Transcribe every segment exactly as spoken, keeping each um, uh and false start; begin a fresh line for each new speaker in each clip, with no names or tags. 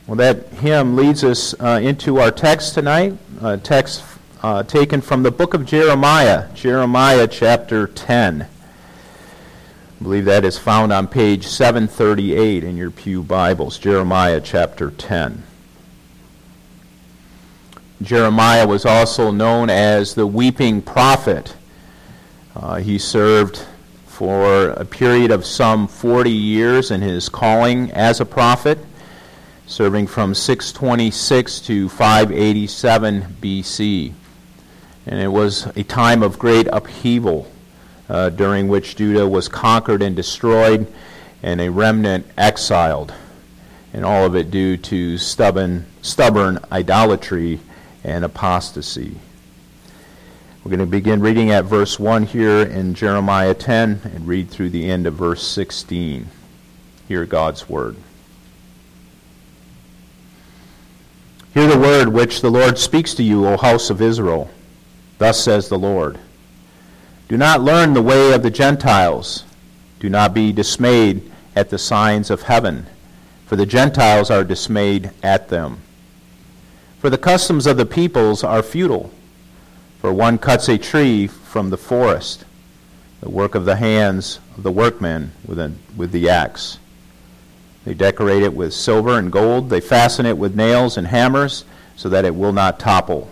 Well, that hymn leads us uh, into our text tonight, a text uh, taken from the book of Jeremiah, Jeremiah chapter ten. I believe that is found on page seven thirty-eight in your pew Bibles, Jeremiah chapter ten. Jeremiah was also known as the weeping prophet. Uh, he served for a period of some forty years in his calling as a prophet, serving from six twenty-six to five eighty-seven B C. And it was a time of great upheaval uh, during which Judah was conquered and destroyed and a remnant exiled, and all of it due to stubborn, stubborn idolatry and apostasy. We're going to begin reading at verse one here in Jeremiah ten and read through the end of verse sixteen. Hear God's word. Hear the word which the Lord speaks to you, O house of Israel. Thus says the Lord, do not learn the way of the Gentiles. Do not be dismayed at the signs of heaven, for the Gentiles are dismayed at them. For the customs of the peoples are futile, for one cuts a tree from the forest, the work of the hands of the workmen with, a, with the axe. They decorate it with silver and gold. They fasten it with nails and hammers so that it will not topple.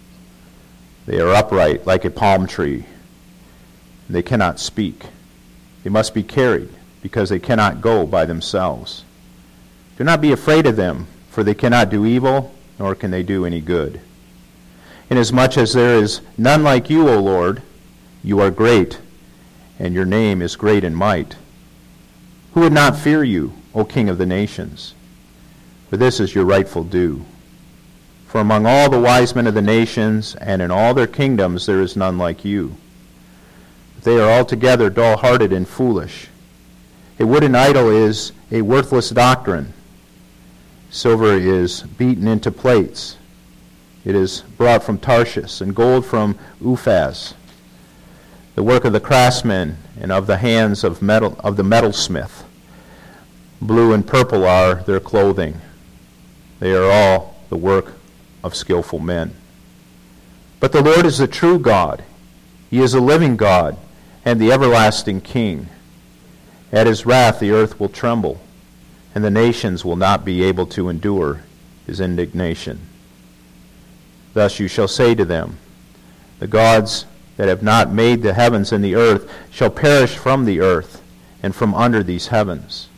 They are upright like a palm tree. They cannot speak. They must be carried because they cannot go by themselves. Do not be afraid of them, for they cannot do evil, nor can they do any good. Inasmuch as there is none like you, O Lord, you are great, and your name is great in might. Who would not fear you, O King of the nations? For this is your rightful due. For among all the wise men of the nations, and in all their kingdoms, there is none like you. They are altogether dull-hearted and foolish. A wooden idol is a worthless doctrine. Silver is beaten into plates. It is brought from Tarshish, and gold from Uphaz. The work of the craftsman, and of the hands of metal of the metalsmith. Blue and purple are their clothing. They are all the work of skillful men. But the Lord is the true God. He is a living God and the everlasting King. At his wrath the earth will tremble, and the nations will not be able to endure his indignation. Thus you shall say to them, the gods that have not made the heavens and the earth shall perish from the earth and from under these heavens.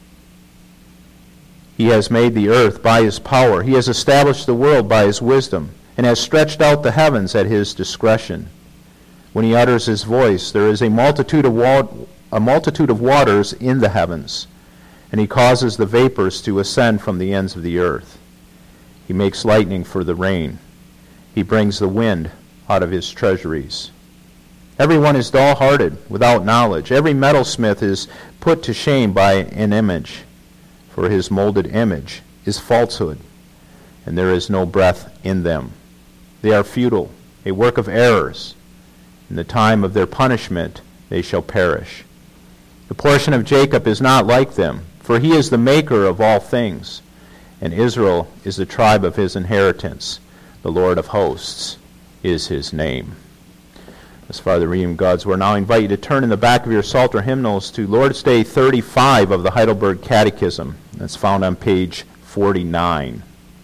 He has made the earth by his power. He has established the world by his wisdom, and has stretched out the heavens at his discretion. When he utters his voice, there is a multitude of wa- a multitude of waters in the heavens, and he causes the vapors to ascend from the ends of the earth. He makes lightning for the rain. He brings the wind out of his treasuries. Everyone is dull-hearted, without knowledge. Every metalsmith is put to shame by an image. For his molded image is falsehood, and there is no breath in them. They are futile, a work of errors. In the time of their punishment they shall perish. The portion of Jacob is not like them, for he is the maker of all things, and Israel is the tribe of his inheritance. The Lord of hosts is his name. As far as the reading of God's Word, now I invite you to turn in the back of your Psalter hymnals to Lord's Day thirty-five of the Heidelberg Catechism. That's found on page forty-nine.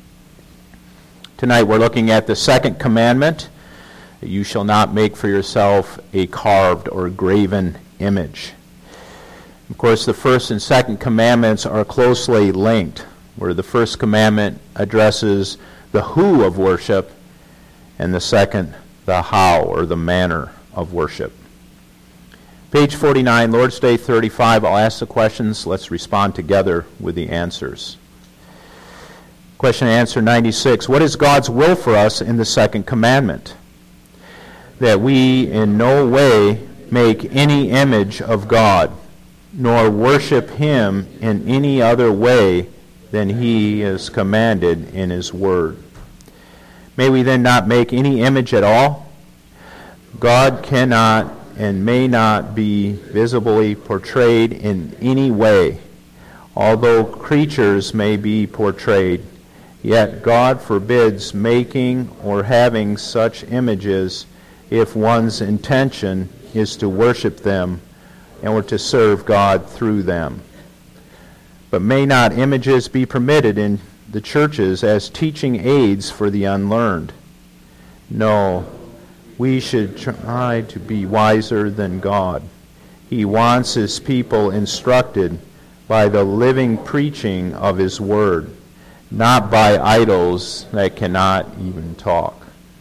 Tonight we're looking at the second commandment. You shall not make for yourself a carved or graven image. Of course, the first and second commandments are closely linked, where the first commandment addresses the who of worship, and the second, the how or the manner of worship. Page forty-nine, Lord's Day thirty-five. I'll ask the questions. Let's respond together with the answers. Question and answer ninety-six. What is God's will for us in the second commandment? That we in no way make any image of God, nor worship him in any other way than he is commanded in his word. May we then not make any image at all? God cannot and may not be visibly portrayed in any way, although creatures may be portrayed, Yet God forbids making or having such images if one's intention is to worship them and or to serve God through them. But may not images be permitted in the churches as teaching aids for the unlearned? No, we should try to be wiser than God. He wants his people instructed by the living preaching of his word, not by idols that cannot even talk.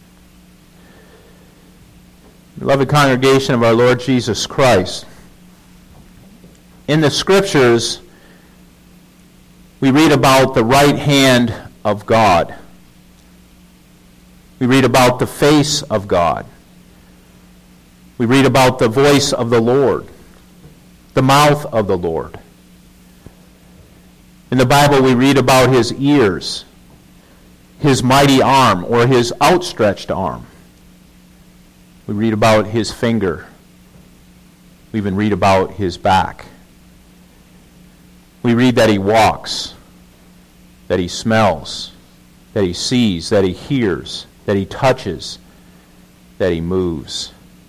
Beloved congregation of our Lord Jesus Christ, in the Scriptures, we read about the right hand of God. We read about the face of God. We read about the voice of the Lord, the mouth of the Lord. In the Bible, we read about his ears, his mighty arm, or his outstretched arm. We read about his finger. We even read about his back. We read that he walks, that he smells, that he sees, that he hears, that he touches, that he moves.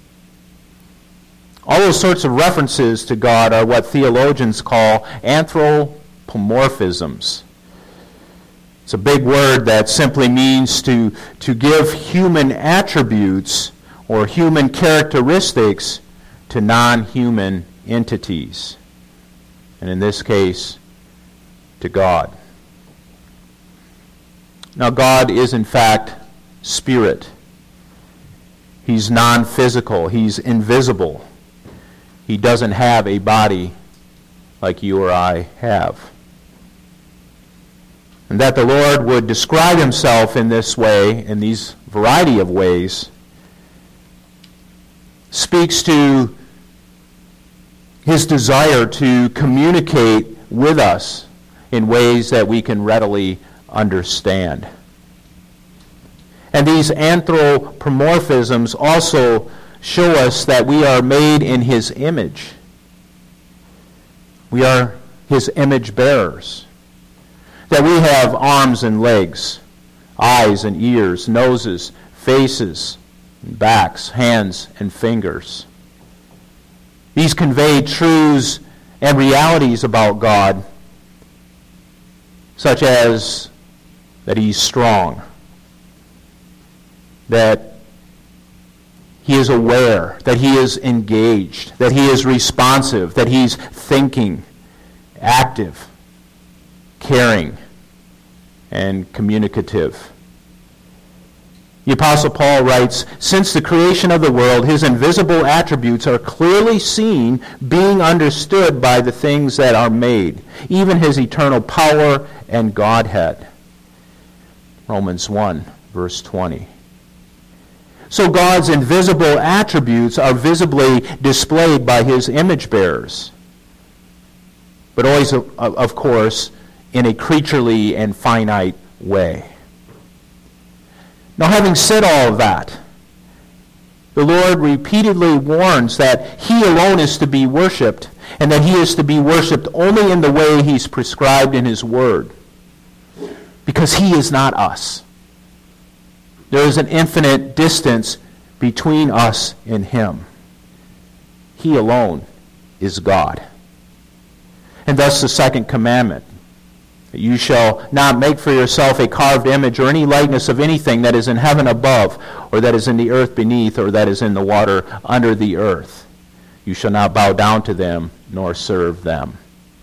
All those sorts of references to God are what theologians call anthropomorphisms. It's a big word that simply means to, to give human attributes or human characteristics to non-human entities. And in this case, to God. Now, God is in fact spirit. He's non-physical. He's invisible. He doesn't have a body like you or I have. And that the Lord would describe himself in this way, in these variety of ways, speaks to his desire to communicate with us in ways that we can readily understand. And these anthropomorphisms also show us that we are made in his image. We are his image bearers. That we have arms and legs, eyes and ears, noses, faces, and backs, hands and fingers. These convey truths and realities about God, such as that he's strong, that he is aware, that he is engaged, that he is responsive, that he's thinking, active, caring, and communicative. The Apostle Paul writes, "Since the creation of the world, his invisible attributes are clearly seen, being understood by the things that are made, even his eternal power and Godhead." Romans one, verse twenty. So God's invisible attributes are visibly displayed by his image bearers. But always, of course, in a creaturely and finite way. Now, having said all of that, the Lord repeatedly warns that he alone is to be worshipped, and that he is to be worshipped only in the way he's prescribed in his word, because he is not us. There is an infinite distance between us and him. He alone is God. And thus the second commandment, that you shall not make for yourself a carved image or any likeness of anything that is in heaven above, or that is in the earth beneath, or that is in the water under the earth. You shall not bow down to them, nor serve them.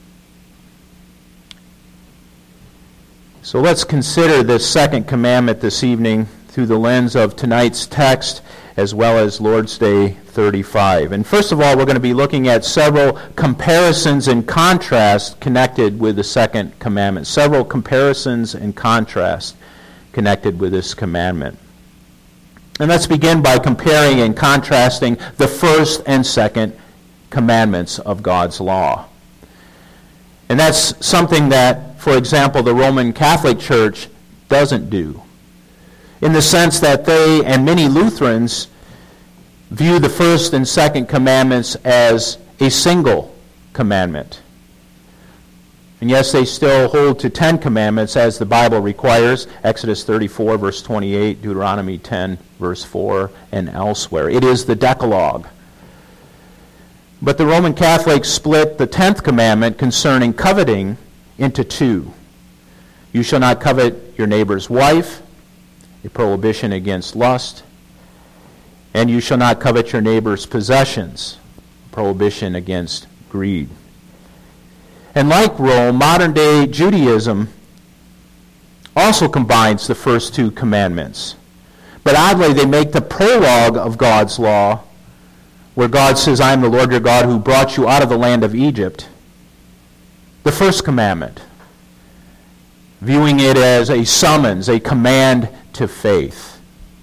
So let's consider this second commandment this evening through the lens of tonight's text, as well as Lord's Day thirty-five. And first of all, we're going to be looking at several comparisons and contrasts connected with the second commandment. Several comparisons and contrasts connected with this commandment. And let's begin by comparing and contrasting the first and second commandments of God's law. And that's something that, for example, the Roman Catholic Church doesn't do, in the sense that they and many Lutherans view the first and second commandments as a single commandment. And yes, they still hold to Ten Commandments as the Bible requires, Exodus thirty-four, verse twenty-eight, Deuteronomy ten, verse four, and elsewhere. It is the Decalogue. But the Roman Catholics split the tenth commandment concerning coveting into two. You shall not covet your neighbor's wife, a prohibition against lust, and you shall not covet your neighbor's possessions, a prohibition against greed. And like Rome, modern-day Judaism also combines the first two commandments. But oddly, they make the prologue of God's law, where God says, I am the Lord your God who brought you out of the land of Egypt, the first commandment, viewing it as a summons, a command to faith.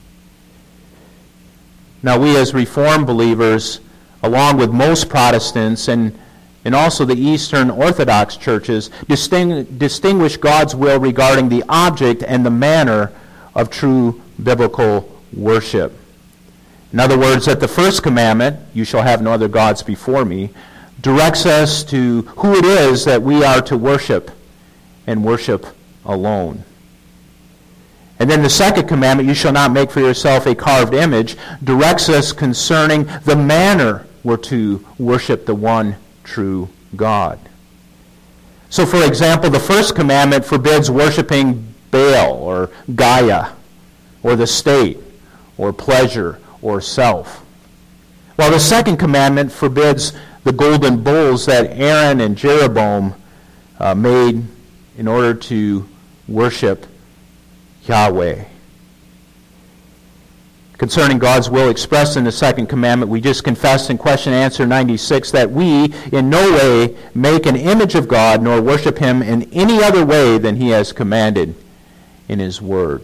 Now we as Reformed believers, along with most Protestants and and also the Eastern Orthodox churches, disting- distinguish God's will regarding the object and the manner of true biblical worship. In other words, that the first commandment, you shall have no other gods before me, directs us to who it is that we are to worship and worship alone. And then the second commandment, you shall not make for yourself a carved image, directs us concerning the manner we're to worship the one true God. So, for example, the first commandment forbids worshiping Baal or Gaia or the state or pleasure or self, while the second commandment forbids the golden bulls that Aaron and Jeroboam uh, made in order to worship Yahweh. Concerning God's will expressed in the second commandment, we just confessed in question and answer ninety-six that we in no way make an image of God nor worship him in any other way than he has commanded in his word.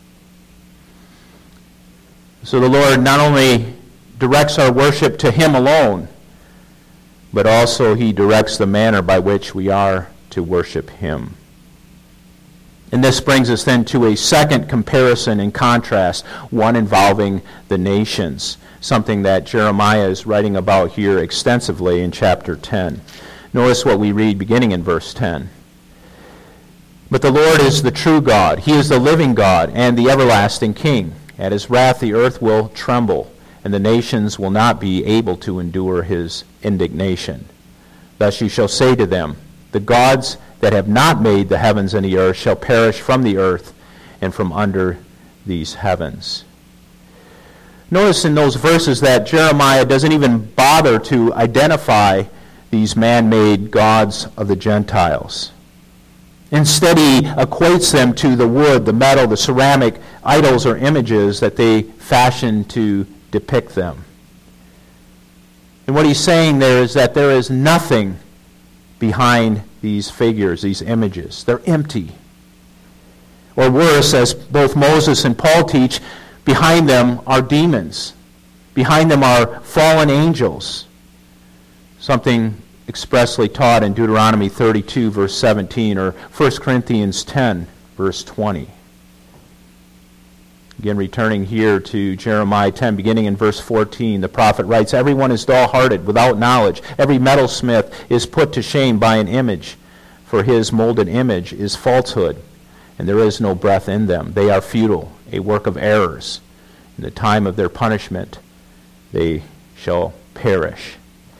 So the Lord not only directs our worship to him alone, but also he directs the manner by which we are to worship him. And this brings us then to a second comparison and contrast, one involving the nations, something that Jeremiah is writing about here extensively in chapter ten. Notice what we read beginning in verse ten. But the Lord is the true God. He is the living God and the everlasting King. At his wrath the earth will tremble, and the nations will not be able to endure his indignation. Thus you shall say to them, the gods that have not made the heavens and the earth shall perish from the earth and from under these heavens. Notice in those verses that Jeremiah doesn't even bother to identify these man-made gods of the Gentiles. Instead, he equates them to the wood, the metal, the ceramic idols or images that they fashion to depict them. And what he's saying there is that there is nothing behind these figures, these images. They're empty. Or worse, as both Moses and Paul teach, behind them are demons. Behind them are fallen angels. Something expressly taught in Deuteronomy thirty-two, verse seventeen, or First Corinthians ten, verse twenty. Again, returning here to Jeremiah ten, beginning in verse fourteen, the prophet writes, everyone is dull-hearted, without knowledge. Every metalsmith is put to shame by an image, for his molded image is falsehood, and there is no breath in them. They are futile, a work of errors. In the time of their punishment, they shall perish.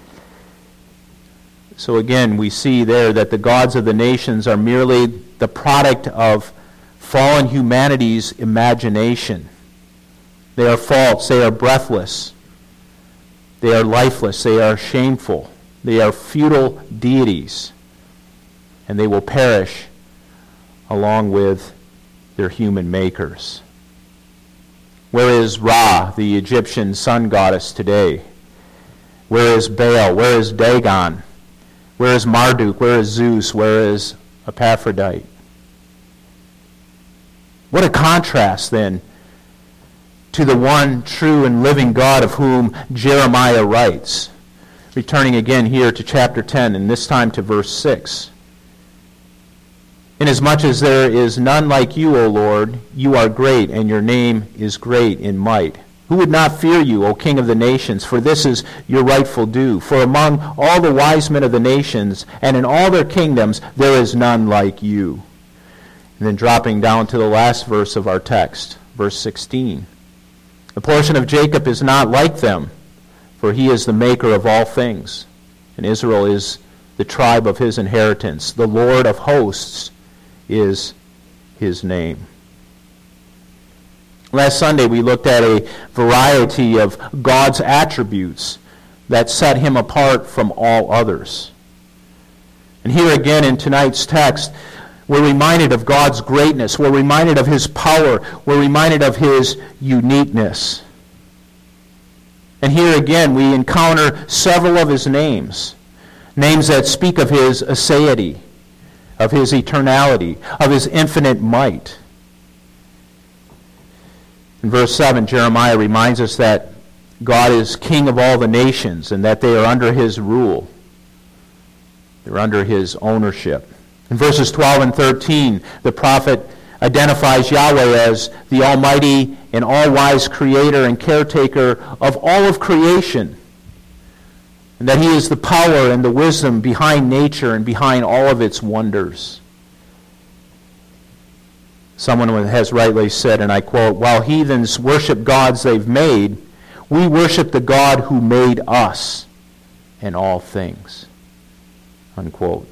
So again, we see there that the gods of the nations are merely the product of fallen humanity's imagination. They are false, they are breathless, they are lifeless, they are shameful, they are futile deities, and they will perish along with their human makers. Where is Ra, the Egyptian sun goddess, today? Where is Baal? Where is Dagon? Where is Marduk? Where is Zeus? Where is Epaphroditus? What a contrast, then, to the one true and living God of whom Jeremiah writes. Returning again here to chapter ten, and this time to verse six. Inasmuch as there is none like you, O Lord, you are great, and your name is great in might. Who would not fear you, O King of the nations? For this is your rightful due. For among all the wise men of the nations, and in all their kingdoms, there is none like you. And then dropping down to the last verse of our text, verse sixteen. The portion of Jacob is not like them, for he is the maker of all things, and Israel is the tribe of his inheritance. The Lord of hosts is his name. Last Sunday we looked at a variety of God's attributes that set him apart from all others. And here again in tonight's text, we're reminded of God's greatness. We're reminded of his power. We're reminded of his uniqueness. And here again we encounter several of his names. Names that speak of his aseity, of his eternality, of his infinite might. In verse seven, Jeremiah reminds us that God is king of all the nations and that they are under his rule. They're under his ownership. In verses twelve and thirteen, the prophet identifies Yahweh as the almighty and all-wise creator and caretaker of all of creation, and that he is the power and the wisdom behind nature and behind all of its wonders. Someone has rightly said, and I quote, "While heathens worship gods they've made, we worship the God who made us and all things." Unquote.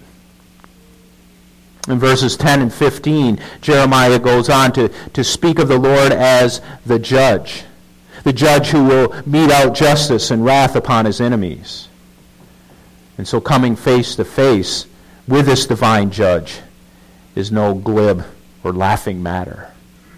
In verses ten and fifteen, Jeremiah goes on to, to speak of the Lord as the judge, the judge who will mete out justice and wrath upon his enemies. And so coming face to face with this divine judge is no glib or laughing matter.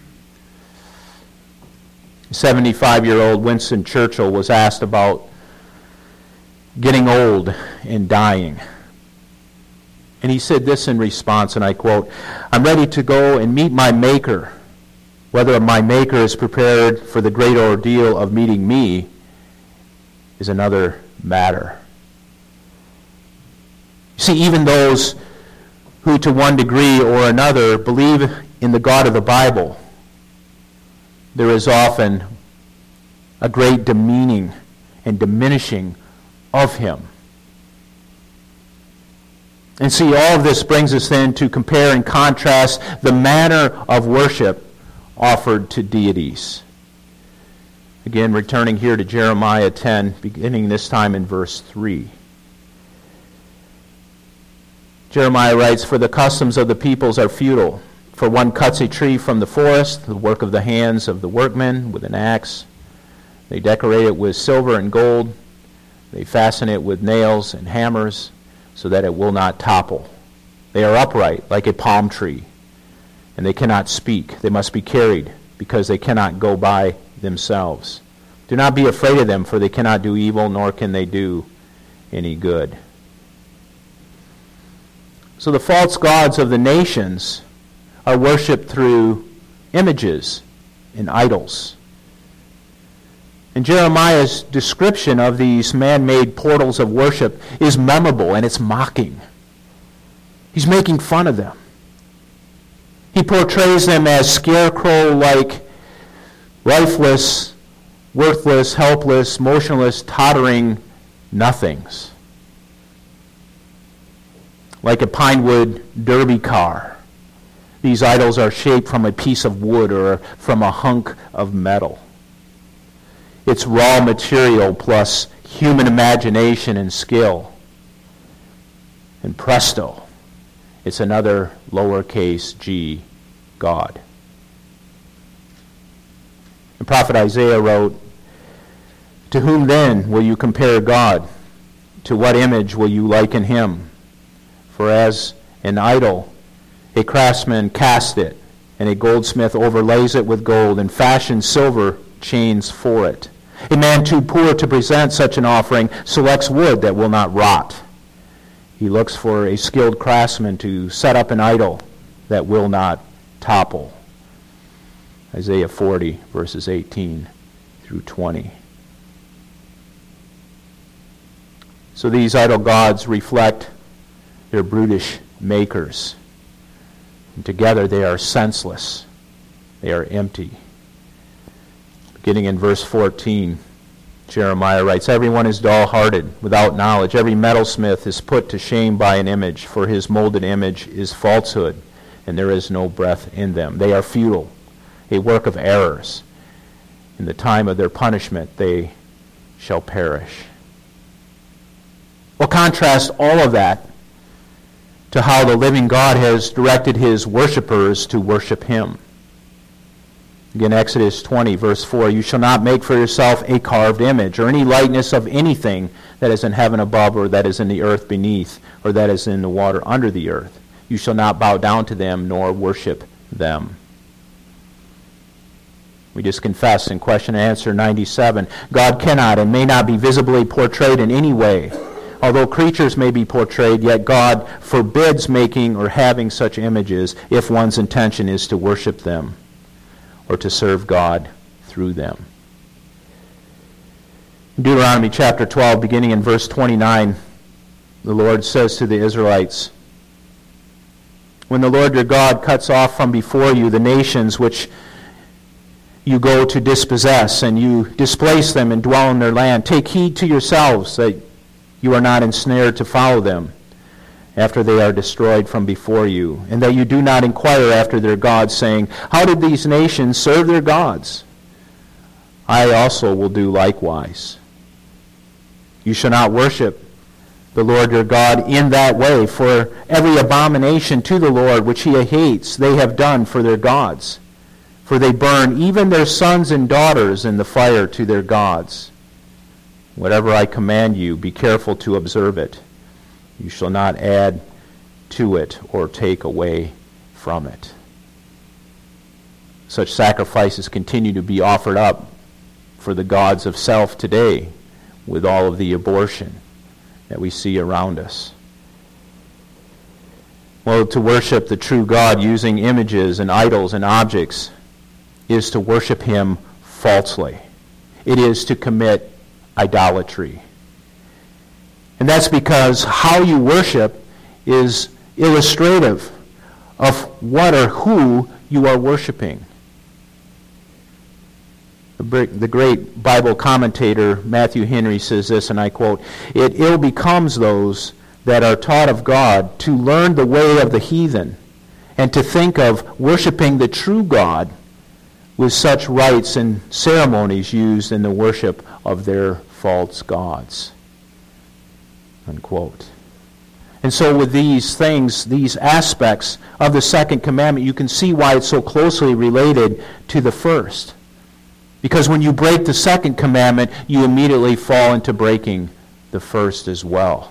seventy-five-year-old Winston Churchill was asked about getting old and dying. And he said this in response, and I quote, "I'm ready to go and meet my Maker. Whether my Maker is prepared for the great ordeal of meeting me is another matter." See, even those who to one degree or another believe in the God of the Bible, there is often a great demeaning and diminishing of him. And see, all of this brings us then to compare and contrast the manner of worship offered to deities. Again, returning here to Jeremiah ten, beginning this time in verse three. Jeremiah writes, "For the customs of the peoples are futile. For one cuts a tree from the forest, the work of the hands of the workmen with an axe. They decorate it with silver and gold. They fasten it with nails and hammers so that it will not topple. They are upright like a palm tree, and they cannot speak. They must be carried because they cannot go by themselves. Do not be afraid of them, for they cannot do evil, nor can they do any good." So the false gods of the nations are worshipped through images and idols. And Jeremiah's description of these man-made portals of worship is memorable, and it's mocking. He's making fun of them. He portrays them as scarecrow-like, lifeless, worthless, helpless, motionless, tottering nothings. Like a pinewood derby car, these idols are shaped from a piece of wood or from a hunk of metal. It's raw material plus human imagination and skill. And presto, it's another lowercase g God. The prophet Isaiah wrote, "To whom then will you compare God? To what image will you liken him? For as an idol, a craftsman casts it, and a goldsmith overlays it with gold, and fashions silver chains for it. A man too poor to present such an offering selects wood that will not rot. He looks for a skilled craftsman to set up an idol that will not topple." Isaiah forty, verses eighteen through twenty. So these idol gods reflect their brutish makers. And together they are senseless. They are empty. Beginning in verse fourteen, Jeremiah writes, "Everyone is dull-hearted, without knowledge. Every metalsmith is put to shame by an image, for his molded image is falsehood, and there is no breath in them. They are futile, a work of errors. In the time of their punishment they shall perish." Well, contrast all of that to how the living God has directed his worshipers to worship him. Again, Exodus twenty, verse four, "You shall not make for yourself a carved image, or any likeness of anything that is in heaven above, or that is in the earth beneath, or that is in the water under the earth. You shall not bow down to them, nor worship them." We just confessed in question and answer ninety-seven, God cannot and may not be visibly portrayed in any way. Although creatures may be portrayed, yet God forbids making or having such images if one's intention is to worship them or to serve God through them. In Deuteronomy chapter twelve, beginning in verse twenty-nine, the Lord says to the Israelites, "When the Lord your God cuts off from before you the nations which you go to dispossess, and you displace them and dwell in their land, take heed to yourselves that you are not ensnared to follow them after they are destroyed from before you, and that you do not inquire after their gods, saying, 'How did these nations serve their gods?' I also will do likewise. You shall not worship the Lord your God in that way, for every abomination to the Lord which he hates they have done for their gods. For they burn even their sons and daughters in the fire to their gods. Whatever I command you, be careful to observe it. You shall not add to it or take away from it." Such sacrifices continue to be offered up for the gods of self today, with all of the abortion that we see around us. Well, to worship the true God using images and idols and objects is to worship him falsely. It is to commit idolatry. And that's because how you worship is illustrative of what or who you are worshiping. The great Bible commentator Matthew Henry says this, and I quote, "It ill becomes those that are taught of God to learn the way of the heathen, and to think of worshiping the true God with such rites and ceremonies used in the worship of their false gods." Unquote. And so with these things, these aspects of the second commandment, you can see why it's so closely related to the first. Because when you break the second commandment, you immediately fall into breaking the first as well.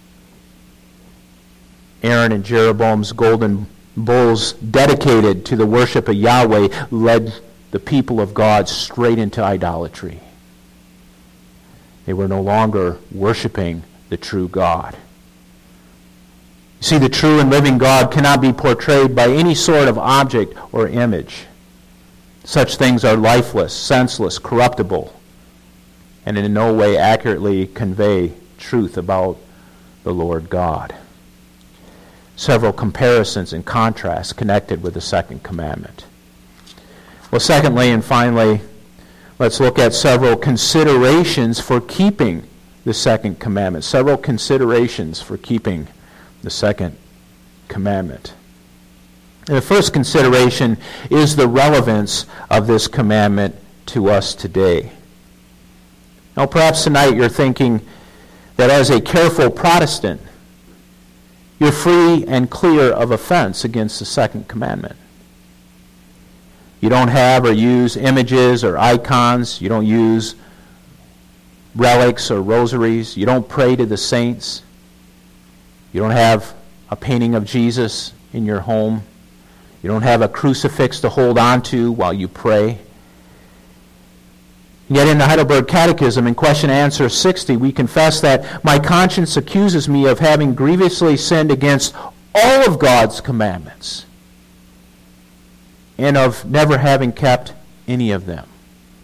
Aaron and Jeroboam's golden bulls dedicated to the worship of Yahweh led the people of God straight into idolatry. They were no longer worshiping the true God. You see, the true and living God cannot be portrayed by any sort of object or image. Such things are lifeless, senseless, corruptible, and in no way accurately convey truth about the Lord God. Several comparisons and contrasts connected with the second commandment. Well, secondly and finally, let's look at several considerations for keeping the second commandment. Several considerations for keeping the second commandment. And the first consideration is the relevance of this commandment to us today. Now, perhaps tonight you're thinking that as a careful Protestant, you're free and clear of offense against the second commandment. You don't have or use images or icons. You don't use relics or rosaries. You don't pray to the saints. You don't have a painting of Jesus in your home. You don't have a crucifix to hold on to while you pray. Yet in the Heidelberg Catechism, in question and answer sixty, we confess that my conscience accuses me of having grievously sinned against all of God's commandments and of never having kept any of them.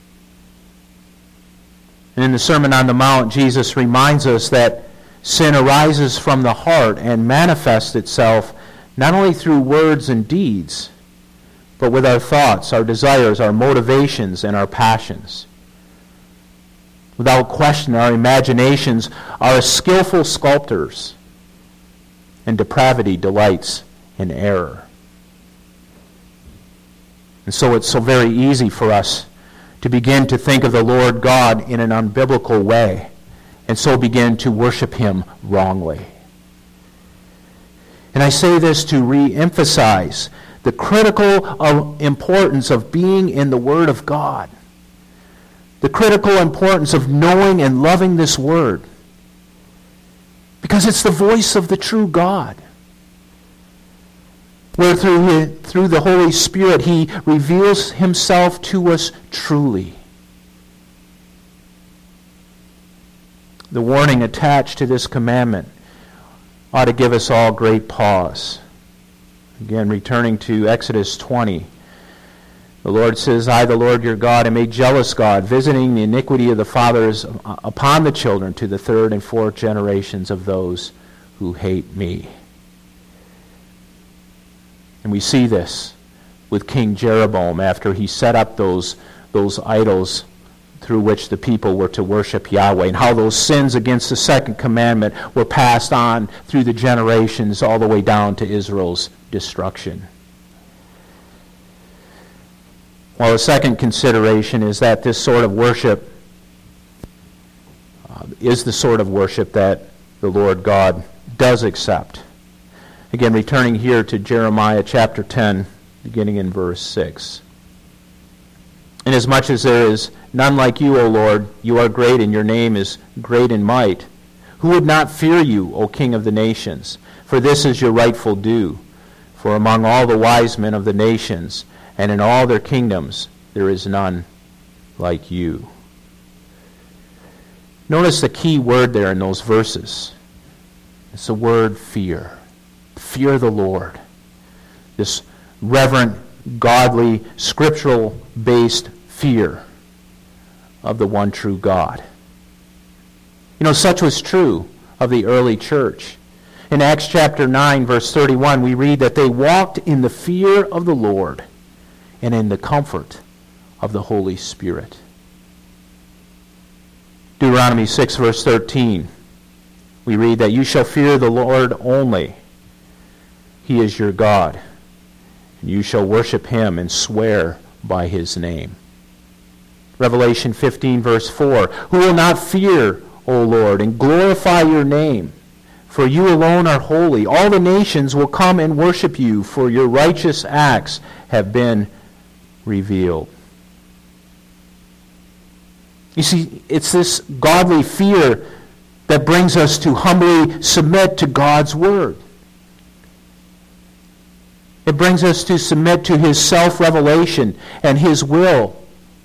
And in the Sermon on the Mount, Jesus reminds us that sin arises from the heart and manifests itself not only through words and deeds, but with our thoughts, our desires, our motivations, and our passions. Without question, our imaginations are skillful sculptors, and depravity delights in error. And so it's so very easy for us to begin to think of the Lord God in an unbiblical way, and so begin to worship him wrongly. And I say this to re-emphasize the critical importance of being in the Word of God. The critical importance of knowing and loving this Word. Because it's the voice of the true God. Where through, his, through the Holy Spirit he reveals himself to us truly. The warning attached to this commandment ought to give us all great pause. Again, returning to Exodus twenty. The Lord says, I, the Lord your God, am a jealous God, visiting the iniquity of the fathers upon the children to the third and fourth generations of those who hate me. And we see this with King Jeroboam after he set up those, those idols through which the people were to worship Yahweh, and how those sins against the second commandment were passed on through the generations all the way down to Israel's destruction. Well, the second consideration is that this sort of worship uh, is the sort of worship that the Lord God does accept. Again, returning here to Jeremiah chapter ten, beginning in verse six. Inasmuch as there is none like you, O Lord, you are great, and your name is great in might. Who would not fear you, O King of the nations? For this is your rightful due. For among all the wise men of the nations, and in all their kingdoms, there is none like you. Notice the key word there in those verses. It's the word fear. Fear the Lord. This reverent, godly, scriptural-based fear of the one true God. You know, such was true of the early church. In Acts chapter nine, verse thirty-one, we read that they walked in the fear of the Lord and in the comfort of the Holy Spirit. Deuteronomy six, verse thirteen, we read that you shall fear the Lord only. He is your God, and you shall worship him and swear by his name. Revelation fifteen, verse four, who will not fear, O Lord, and glorify your name? For you alone are holy. All the nations will come and worship you, for your righteous acts have been revealed. You see, it's this godly fear that brings us to humbly submit to God's word. It brings us to submit to his self-revelation and his will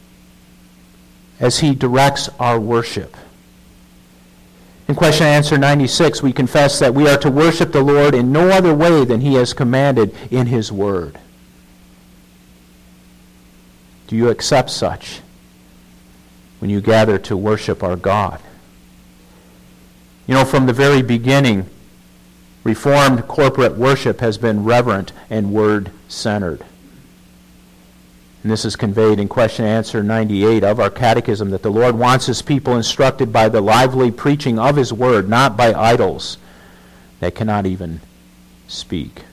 as he directs our worship. In question and answer ninety-six, we confess that we are to worship the Lord in no other way than he has commanded in his word. Do you accept such when you gather to worship our God? You know, from the very beginning, Reformed corporate worship has been reverent and word-centered. And this is conveyed in question and answer ninety-eight of our catechism, that the Lord wants his people instructed by the lively preaching of his word, not by idols that cannot even speak.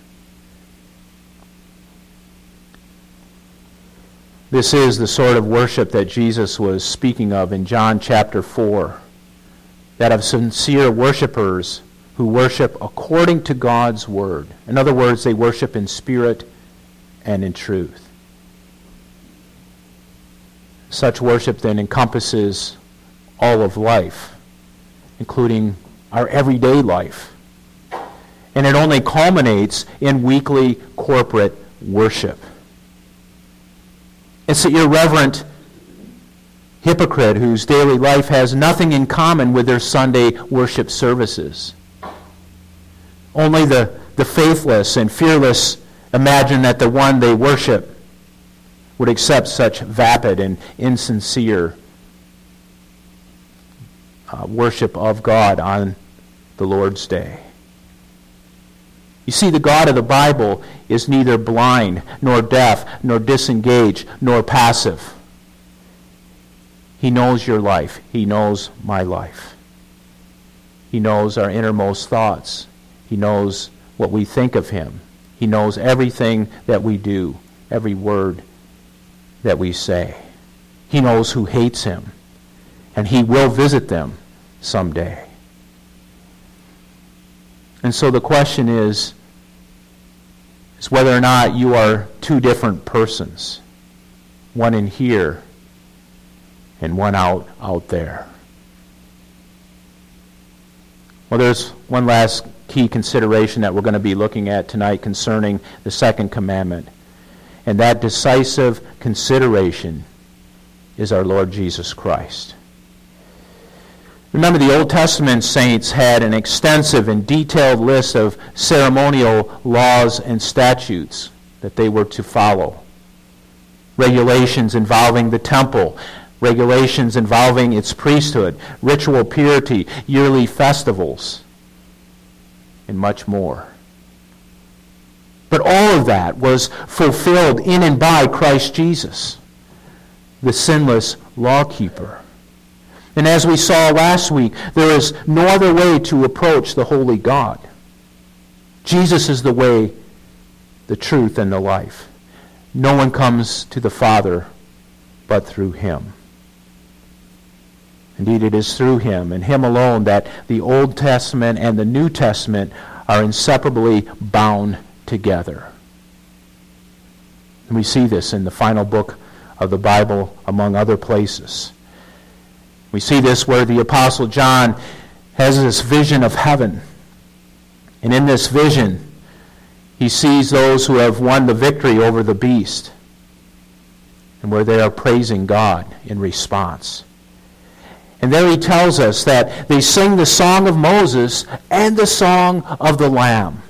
This is the sort of worship that Jesus was speaking of in John chapter four, that of sincere worshipers who worship according to God's word. In other words, they worship in spirit and in truth. Such worship then encompasses all of life, including our everyday life. And it only culminates in weekly corporate worship. It's the irreverent hypocrite whose daily life has nothing in common with their Sunday worship services. Only the, the faithless and fearless imagine that the one they worship would accept such vapid and insincere uh, worship of God on the Lord's day. You see, the God of the Bible is neither blind, nor deaf, nor disengaged, nor passive. He knows your life. He knows my life. He knows our innermost thoughts. He knows what we think of him. He knows everything that we do, every word that we say. He knows who hates him, and he will visit them someday. And so the question is, is whether or not you are two different persons, one in here and one out out there. Well, there's one last key consideration that we're going to be looking at tonight concerning the second commandment. And that decisive consideration is our Lord Jesus Christ. Remember, the Old Testament saints had an extensive and detailed list of ceremonial laws and statutes that they were to follow. Regulations involving the temple, regulations involving its priesthood, ritual purity, yearly festivals, and much more. But all of that was fulfilled in and by Christ Jesus, the sinless lawkeeper. And as we saw last week, there is no other way to approach the holy God. Jesus is the way, the truth, and the life. No one comes to the Father but through him. Indeed, it is through him and him alone that the Old Testament and the New Testament are inseparably bound together. And we see this in the final book of the Bible, among other places. We see this where the Apostle John has this vision of heaven. And in this vision, he sees those who have won the victory over the beast, and where they are praising God in response. And there he tells us that they sing the song of Moses and the song of the Lamb.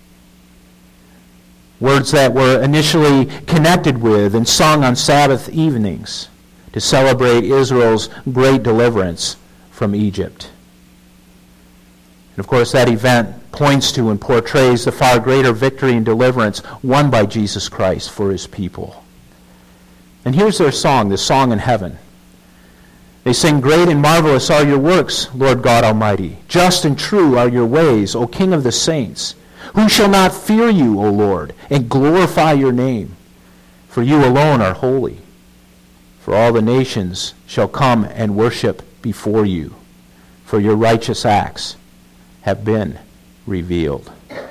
Words that were initially connected with and sung on Sabbath evenings to celebrate Israel's great deliverance from Egypt. And of course, that event points to and portrays the far greater victory and deliverance won by Jesus Christ for his people. And here's their song, the song in heaven. They sing, "Great and marvelous are your works, Lord God Almighty. Just and true are your ways, O King of the saints. Who shall not fear you, O Lord, and glorify your name? For you alone are holy. For all the nations shall come and worship before you, for your righteous acts have been revealed."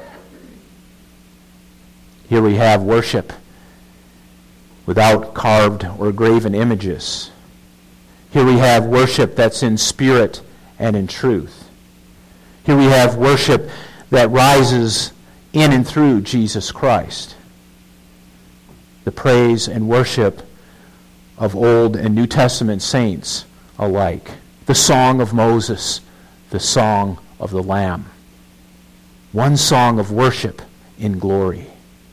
Here we have worship without carved or graven images. Here we have worship that's in spirit and in truth. Here we have worship that rises in and through Jesus Christ. The praise and worship of Old and New Testament saints alike. The song of Moses, the song of the Lamb. One song of worship in glory.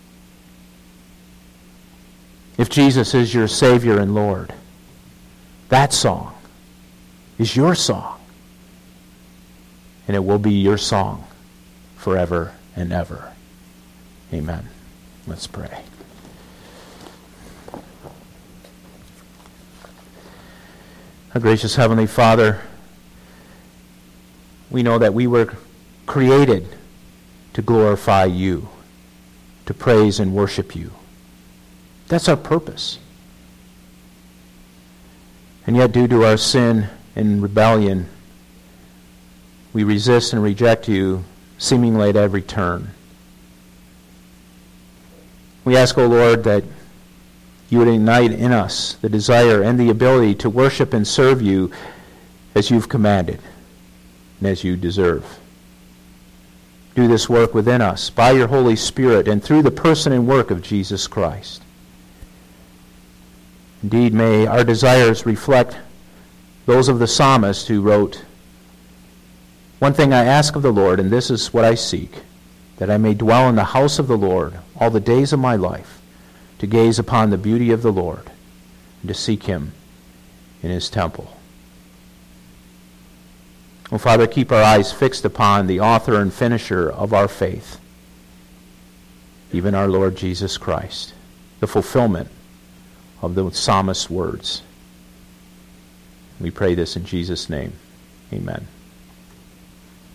If Jesus is your Savior and Lord, that song is your song. And it will be your song forever and ever. Amen. Let's pray. Our gracious Heavenly Father, we know that we were created to glorify you, to praise and worship you. That's our purpose. And yet, due to our sin and rebellion, we resist and reject you seemingly at every turn. We ask, O Lord, that you would ignite in us the desire and the ability to worship and serve you as you've commanded and as you deserve. Do this work within us by your Holy Spirit and through the person and work of Jesus Christ. Indeed, may our desires reflect those of the psalmist who wrote, "One thing I ask of the Lord, and this is what I seek, that I may dwell in the house of the Lord all the days of my life, to gaze upon the beauty of the Lord, and to seek him in his temple." Oh, Father, keep our eyes fixed upon the author and finisher of our faith, even our Lord Jesus Christ, the fulfillment of the psalmist's words. We pray this in Jesus' name. Amen.